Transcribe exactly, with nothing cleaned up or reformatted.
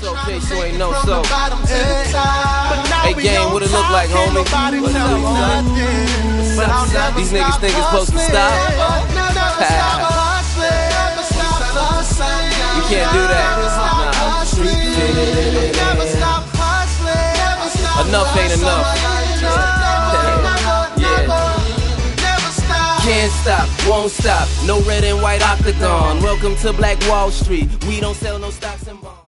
So in case you ain't know, so hey gang, what it look like, homie? What's up, homie? These niggas think it's supposed to stop. You can't do that. Nah. Enough ain't enough. Yeah. Can't stop, won't stop. No red and white octagon. Welcome to Black Wall Street. We don't sell no stock.